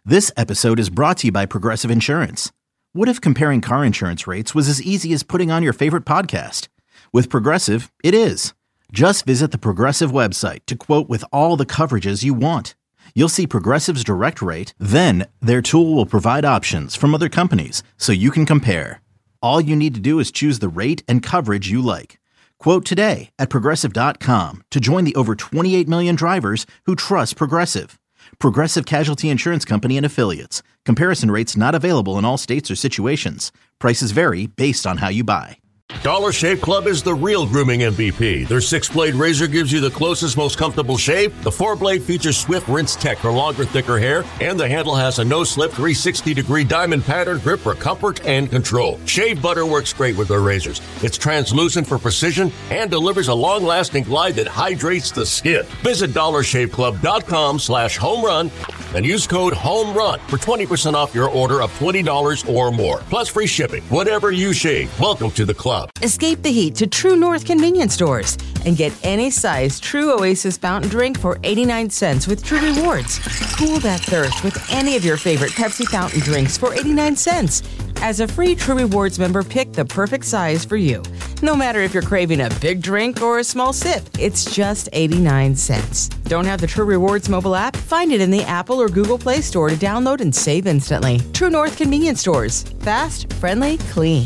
This episode is brought to you by Progressive Insurance. What if comparing car insurance rates was as easy as putting on your favorite podcast? With Progressive, it is. Just visit the Progressive website to quote with all the coverages you want. You'll see Progressive's direct rate, then their tool will provide options from other companies so you can compare. All you need to do is choose the rate and coverage you like. Quote today at Progressive.com to join the over 28 million drivers who trust Progressive. Progressive Casualty Insurance Company and Affiliates. Comparison rates not available in all states or situations. Prices vary based on how you buy. Dollar Shave Club is the real grooming MVP. Their 6-blade razor gives you the closest, most comfortable shave. The 4-blade features swift rinse tech for longer, thicker hair. And the handle has a no-slip 360-degree diamond pattern grip for comfort and control. Shave butter works great with their razors. It's translucent for precision and delivers a long-lasting glide that hydrates the skin. Visit DollarShaveClub.com/homerun and use code HOMERUN for 20% off your order of $20 or more. Plus free shipping. Whatever you shave, welcome to the club. Escape the heat to True North convenience stores and get any size True Oasis fountain drink for 89 cents with True Rewards. Cool that thirst with any of your favorite Pepsi fountain drinks for 89 cents. As a free True Rewards member, pick the perfect size for you. No matter if you're craving a big drink or a small sip, it's just 89 cents. Don't have the True Rewards mobile app? Find it in the Apple or Google Play Store to download and save instantly. True North convenience stores. Fast, friendly, clean.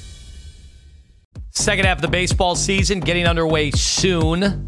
Second half of the baseball season getting underway soon.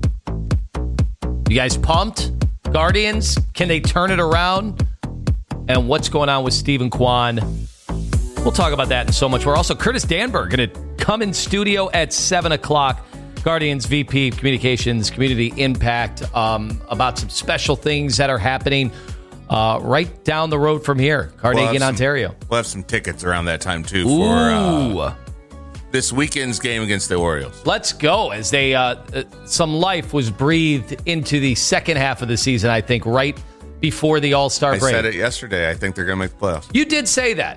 You guys pumped? Guardians, can they turn it around? And what's going on with Stephen Kwan? We'll talk about that and so much more. Also, Curtis Danberg going to come in studio at 7 o'clock. Guardians VP Communications, Community Impact, about some special things that are happening right down the road from here, Carnegie, Ontario. We'll have some tickets around that time, too, for this weekend's game against the Orioles. Let's go, as they some life was breathed into the second half of the season, I think, right before the All-Star break. I said it yesterday. I think they're going to make the playoffs. You did say that.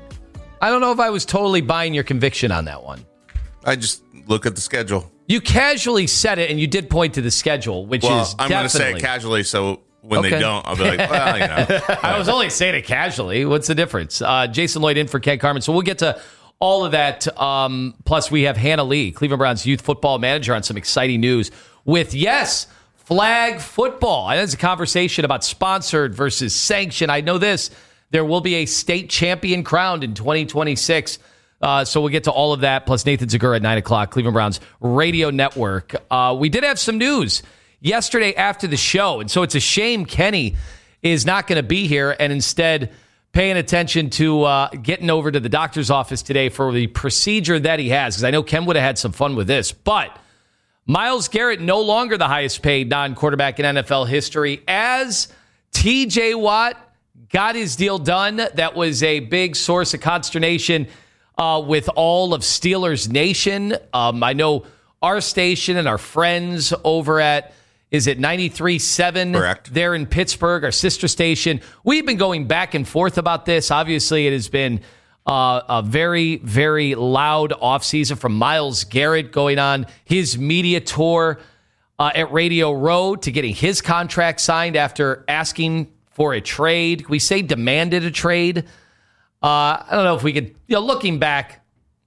I don't know if I was totally buying your conviction on that one. I just look at the schedule. You casually said it, and you did point to the schedule, which is I'm going to say it casually, so when they don't, I'll be like, well, you know. I was only saying it casually. What's the difference? Jason Lloyd in for Ken Carmen. So we'll get to all of that. Plus, we have Hannah Lee, Cleveland Browns youth football manager, on some exciting news with, flag football. And there's a conversation about sponsored versus sanctioned. I know this. There will be a state champion crowned in 2026. So we'll get to all of that. Plus, Nathan Zagura at 9 o'clock, Cleveland Browns Radio Network. We did have some news yesterday after the show. And so it's a shame Kenny is not going to be here and instead paying attention to getting over to the doctor's office today for the procedure that he has, because I know Ken would have had some fun with this. But Myles Garrett, no longer the highest paid non-quarterback in NFL history, as TJ Watt got his deal done. That was a big source of consternation with all of Steelers Nation. I know our station and our friends over at, is it 93.7? Correct. There in Pittsburgh, our sister station. We've been going back and forth about this. Obviously, it has been a very, very loud offseason from Myles Garrett going on his media tour at Radio Row to getting his contract signed after asking for a trade. We say demanded a trade. I don't know if we could, looking back,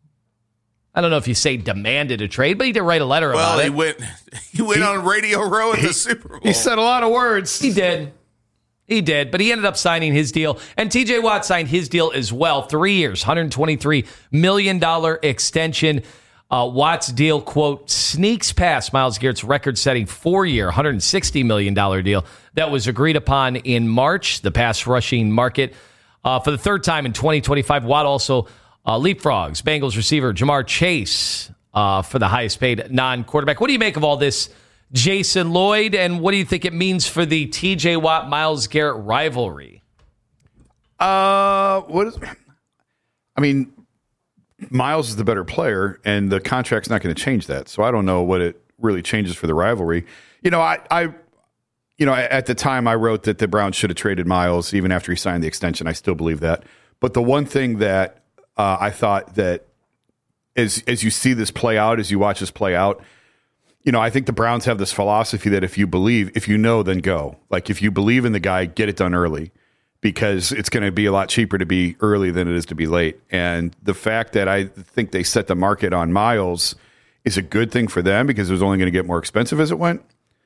I don't know if you say demanded a trade, but he did write a letter about it. Well, he went on Radio Row at the Super Bowl. He said a lot of words. He did, but he ended up signing his deal. And TJ Watt signed his deal as well. 3 years, $123 million extension. Watt's deal, quote, sneaks past Myles Garrett's record-setting 4-year, $160 million deal that was agreed upon in March, the pass rushing market. For the third time in 2025, Watt also leapfrogs Bengals receiver Jamar Chase for the highest paid non-quarterback. What do you make of all this, Jason Lloyd, and what do you think it means for the TJ Watt-Myles Garrett rivalry? Myles is the better player, and the contract's not going to change that. So I don't know what it really changes for the rivalry. At the time I wrote that the Browns should have traded Myles even after he signed the extension. I still believe that. But the one thing that I thought that as you see this play out, as you watch this play out, I think the Browns have this philosophy that if you know, then go. Like, if you believe in the guy, get it done early. because it's going to be a lot cheaper to be early than it is to be late. And the fact that I think they set the market on Miles is a good thing for them because it was only going to get more expensive as it went.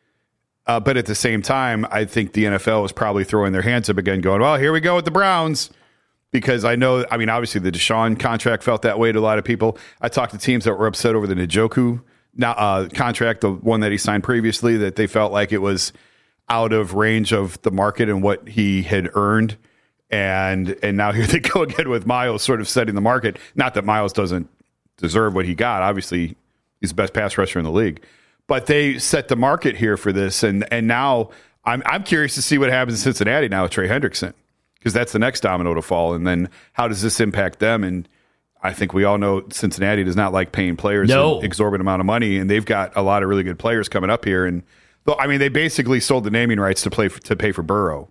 But at the same time, I think the NFL is probably throwing their hands up again going, well, here we go with the Browns. Because obviously the Deshaun contract felt that way to a lot of people. I talked to teams that were upset over the Njoku contract, the one that he signed previously, that they felt like it was out of range of the market and what he had earned. And now here they go again with Miles sort of setting the market. Not that Miles doesn't deserve what he got. Obviously, he's the best pass rusher in the league. But they set the market here for this. And now I'm curious to see what happens in Cincinnati now with Trey Hendrickson, because that's the next domino to fall. And then how does this impact them? And I think we all know Cincinnati does not like paying players an exorbitant amount of money, and they've got a lot of really good players coming up here. And they basically sold the naming rights to pay for Burrow.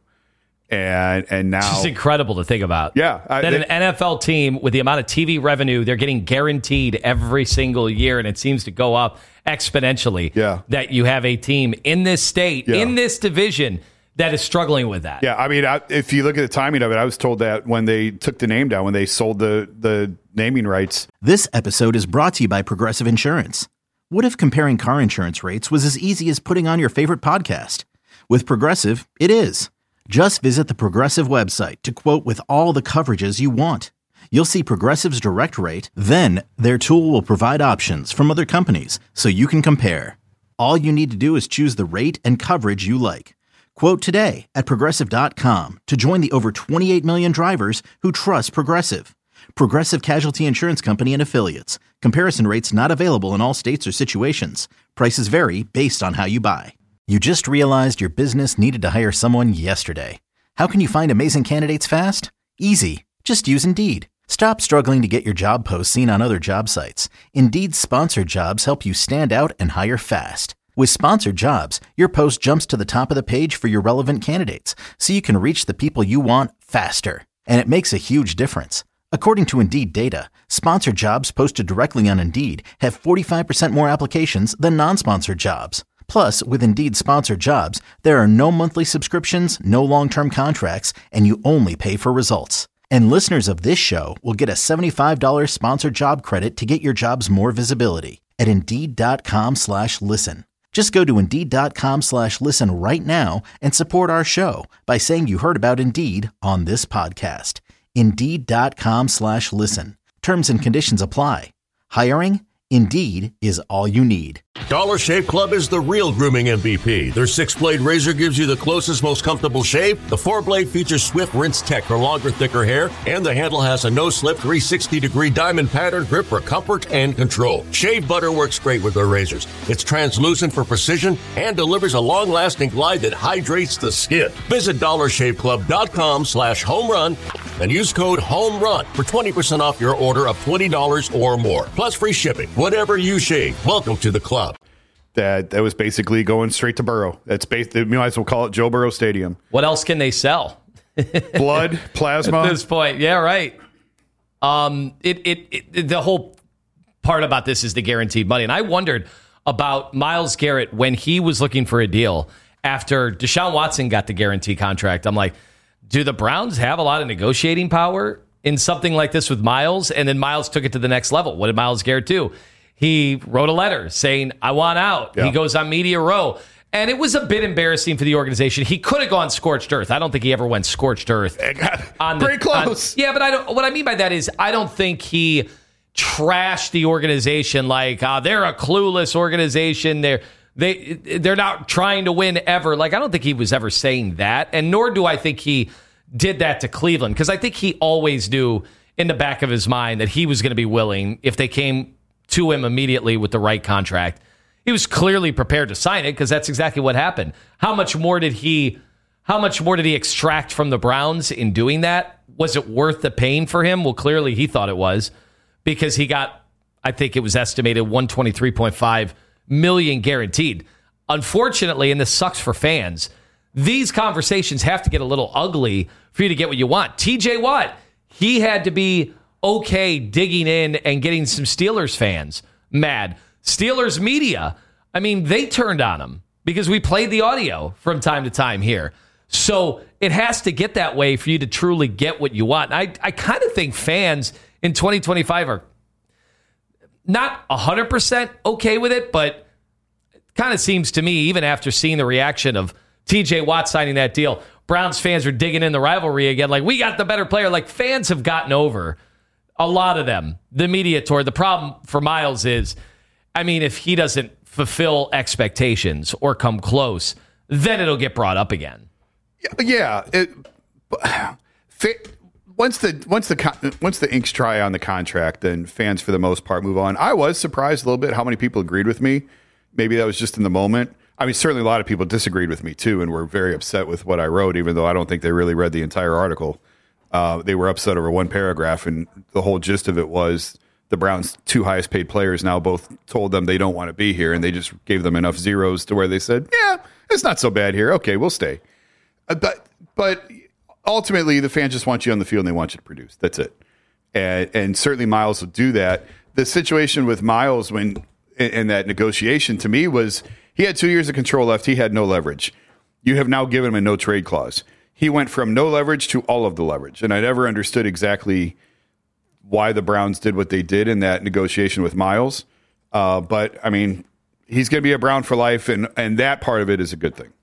And now it's incredible to think about. Yeah. An NFL team with the amount of TV revenue they're getting guaranteed every single year, and it seems to go up exponentially. Yeah. That you have a team in this state, in this division, that is struggling with that. Yeah, I mean, if you look at the timing of it, I was told that when they took the name down, when they sold the naming rights. This episode is brought to you by Progressive Insurance. What if comparing car insurance rates was as easy as putting on your favorite podcast? With Progressive, it is. Just visit the Progressive website to quote with all the coverages you want. You'll see Progressive's direct rate, then their tool will provide options from other companies so you can compare. All you need to do is choose the rate and coverage you like. Quote today at Progressive.com to join the over 28 million drivers who trust Progressive. Progressive Casualty Insurance Company and Affiliates. Comparison rates not available in all states or situations. Prices vary based on how you buy. You just realized your business needed to hire someone yesterday. How can you find amazing candidates fast? Easy. Just use Indeed. Stop struggling to get your job posts seen on other job sites. Indeed's sponsored jobs help you stand out and hire fast. With sponsored jobs, your post jumps to the top of the page for your relevant candidates, so you can reach the people you want faster. And it makes a huge difference. According to Indeed data, sponsored jobs posted directly on Indeed have 45% more applications than non-sponsored jobs. Plus, with Indeed sponsored jobs, there are no monthly subscriptions, no long-term contracts, and you only pay for results. And listeners of this show will get a $75 sponsored job credit to get your jobs more visibility at Indeed.com/listen. Just go to Indeed.com/listen right now and support our show by saying you heard about Indeed on this podcast. Indeed.com/listen. Terms and conditions apply. Hiring? Indeed is all you need. Dollar Shave Club is the real grooming MVP. Their 6-blade razor gives you the closest, most comfortable shave. The 4-blade features Swift Rinse Tech for longer, thicker hair, and the handle has a no-slip 360-degree diamond pattern grip for comfort and control. Shave butter works great with their razors. It's translucent for precision and delivers a long-lasting glide that hydrates the skin. Visit DollarShaveClub.com/homerun and use code HOMERUN for 20% off your order of $20 or more, plus free shipping. Whatever you shave, welcome to the club. That was basically going straight to Burrow. You might as well call it Joe Burrow Stadium. What else can they sell? Blood, plasma. At this point, yeah, right. The whole part about this is the guaranteed money, and I wondered about Myles Garrett when he was looking for a deal after Deshaun Watson got the guarantee contract. I'm like, do the Browns have a lot of negotiating power in something like this with Myles? And then Myles took it to the next level. What did Myles Garrett do? He wrote a letter saying, I want out. Yeah. He goes on Media Row. And it was a bit embarrassing for the organization. He could have gone scorched earth. I don't think he ever went scorched earth. Pretty close. But what I mean by that is I don't think he trashed the organization like they're a clueless organization. They're not trying to win ever. Like, I don't think he was ever saying that. And nor do I think he did that to Cleveland, because I think he always knew in the back of his mind that he was going to be willing if they came to him immediately with the right contract. He was clearly prepared to sign it because that's exactly what happened. How much more did he extract from the Browns in doing that? Was it worth the pain for him? Well, clearly he thought it was, because he got, I think it was estimated $123.5 million guaranteed. Unfortunately, and this sucks for fans, these conversations have to get a little ugly for you to get what you want. TJ Watt, he had to be okay digging in and getting some Steelers fans mad. Steelers media, I mean, they turned on him because we played the audio from time to time here. So it has to get that way for you to truly get what you want. I kind of think fans in 2025 are not 100% okay with it, but it kind of seems to me, even after seeing the reaction of TJ Watt signing that deal, Browns fans are digging in the rivalry again. Like, we got the better player. Like, fans have gotten over, a lot of them, the media tour. The problem for Miles is, I mean, if he doesn't fulfill expectations or come close, then it'll get brought up again. Yeah. Once the ink's dry on the contract, then fans for the most part move on. I was surprised a little bit how many people agreed with me. Maybe that was just in the moment. I mean, certainly a lot of people disagreed with me too and were very upset with what I wrote, even though I don't think they really read the entire article. They were upset over one paragraph, and the whole gist of it was the Browns' two highest paid players now both told them they don't want to be here, and they just gave them enough zeros to where they said, yeah, it's not so bad here. Okay, we'll stay. But ultimately, the fans just want you on the field and they want you to produce. That's it. And certainly Miles will do that. The situation with Miles when in that negotiation to me was he had 2 years of control left. He had no leverage. You have now given him a no trade clause. He went from no leverage to all of the leverage. And I never understood exactly why the Browns did what they did in that negotiation with Miles. But, I mean, he's going to be a Brown for life, and that part of it is a good thing.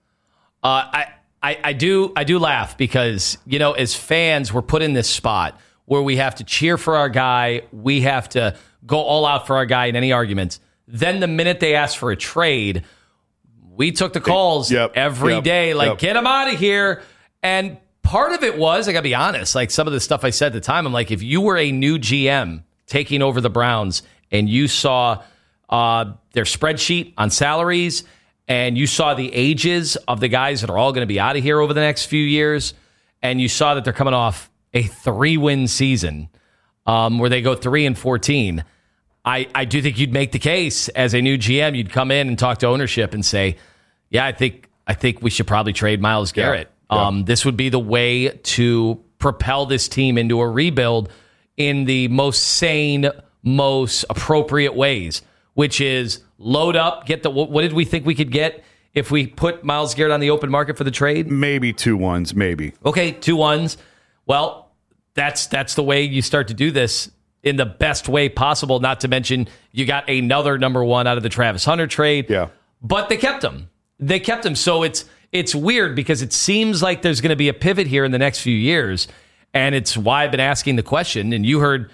I do laugh because, you know, as fans, we're put in this spot where we have to cheer for our guy. We have to go all out for our guy in any arguments. Then the minute they ask for a trade, we took the calls every day. Like, get him out of here. And part of it was, I got to be honest, like some of the stuff I said at the time, I'm like, if you were a new GM taking over the Browns and you saw their spreadsheet on salaries and you saw the ages of the guys that are all going to be out of here over the next few years, and you saw that they're coming off a 3-win season where they go 3-14, I do think you'd make the case as a new GM. You'd come in and talk to ownership and say, yeah, I think we should probably trade Myles Garrett. This would be the way to propel this team into a rebuild in the most sane, most appropriate ways, which is load up, get the, what did we think we could get if we put Myles Garrett on the open market for the trade? Maybe 2 1s, maybe. Okay, 2 1s. Well, that's the way you start to do this in the best way possible, not to mention you got another number 1 out of the Travis Hunter trade. Yeah. But they kept him. So it's weird because it seems like there's going to be a pivot here in the next few years. And it's why I've been asking the question. And you heard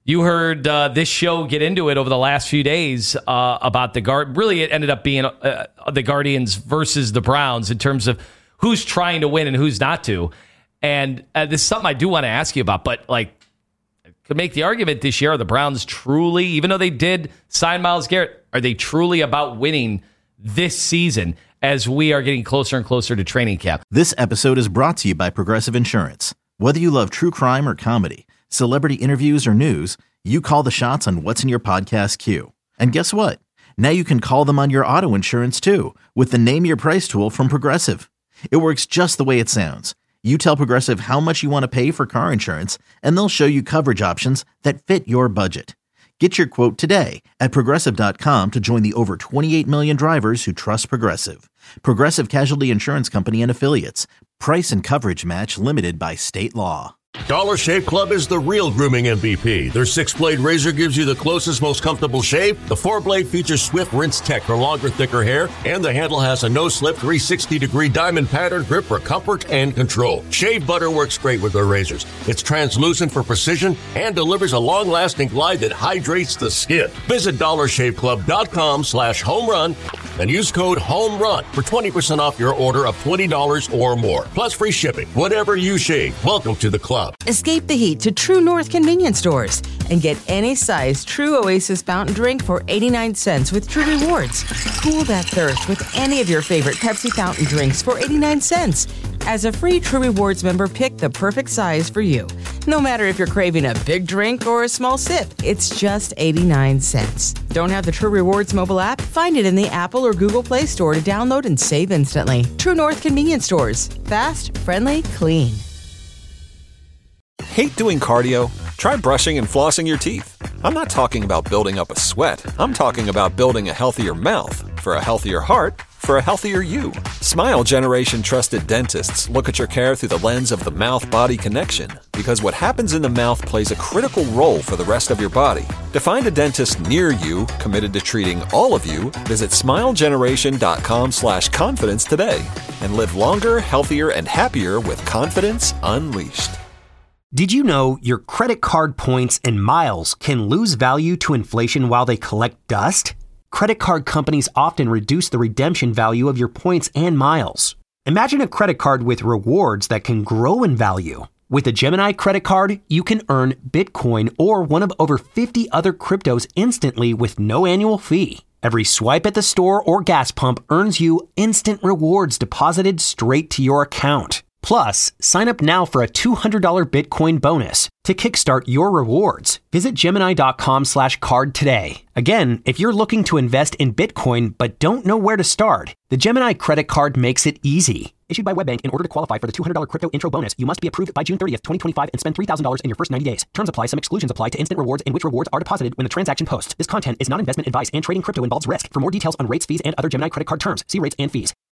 this show get into it over the last few days about the guard. Really, it ended up being the Guardians versus the Browns in terms of who's trying to win and who's not to. And this is something I do want to ask you about. But like, could make the argument this year: are the Browns truly, even though they did sign Myles Garrett, are they truly about winning this season as we are getting closer and closer to training camp? This episode is brought to you by Progressive Insurance. Whether you love true crime or comedy, celebrity interviews or news, you call the shots on what's in your podcast queue. And guess what? Now you can call them on your auto insurance too with the Name Your Price tool from Progressive. It works just the way it sounds. You tell Progressive how much you want to pay for car insurance, and they'll show you coverage options that fit your budget. Get your quote today at Progressive.com to join the over 28 million drivers who trust Progressive. Progressive Casualty Insurance Company and Affiliates. Price and coverage match limited by state law. Dollar Shave Club is the real grooming MVP. Their 6-blade razor gives you the closest, most comfortable shave. The 4-blade features Swift Rinse Tech for longer, thicker hair, and the handle has a no-slip 360-degree diamond pattern grip for comfort and control. Shave butter works great with their razors. It's translucent for precision and delivers a long-lasting glide that hydrates the skin. Visit DollarShaveClub.com/homerun and use code HOMERUN for 20% off your order of $20 or more. Plus free shipping. Whatever you shave, welcome to the club. Escape the heat to True North convenience stores and get any size True Oasis fountain drink for 89 cents with True Rewards. Cool that thirst with any of your favorite Pepsi fountain drinks for 89 cents. As a free True Rewards member, pick the perfect size for you. No matter if you're craving a big drink or a small sip, it's just 89 cents. Don't have the True Rewards mobile app? Find it in the Apple or Google Play Store to download and save instantly. True North convenience stores. Fast, friendly, clean. Hate doing cardio? Try brushing and flossing your teeth. I'm not talking about building up a sweat. I'm talking about building a healthier mouth. For a healthier heart, for a healthier you. Smile Generation trusted dentists look at your care through the lens of the mouth-body connection, because what happens in the mouth plays a critical role for the rest of your body. To find a dentist near you committed to treating all of you, visit smilegeneration.com/confidence today and live longer, healthier, and happier with confidence unleashed. Did you know your credit card points and miles can lose value to inflation while they collect dust? Credit card companies often reduce the redemption value of your points and miles. Imagine a credit card with rewards that can grow in value. With a Gemini credit card, you can earn Bitcoin or one of over 50 other cryptos instantly with no annual fee. Every swipe at the store or gas pump earns you instant rewards deposited straight to your account. Plus, sign up now for a $200 Bitcoin bonus. To kickstart your rewards, visit Gemini.com/card today. Again, if you're looking to invest in Bitcoin but don't know where to start, the Gemini credit card makes it easy. Issued by WebBank, in order to qualify for the $200 crypto intro bonus, you must be approved by June 30th, 2025 and spend $3,000 in your first 90 days. Terms apply. Some exclusions apply to instant rewards in which rewards are deposited when the transaction posts. This content is not investment advice and trading crypto involves risk. For more details on rates, fees, and other Gemini credit card terms, see rates and fees.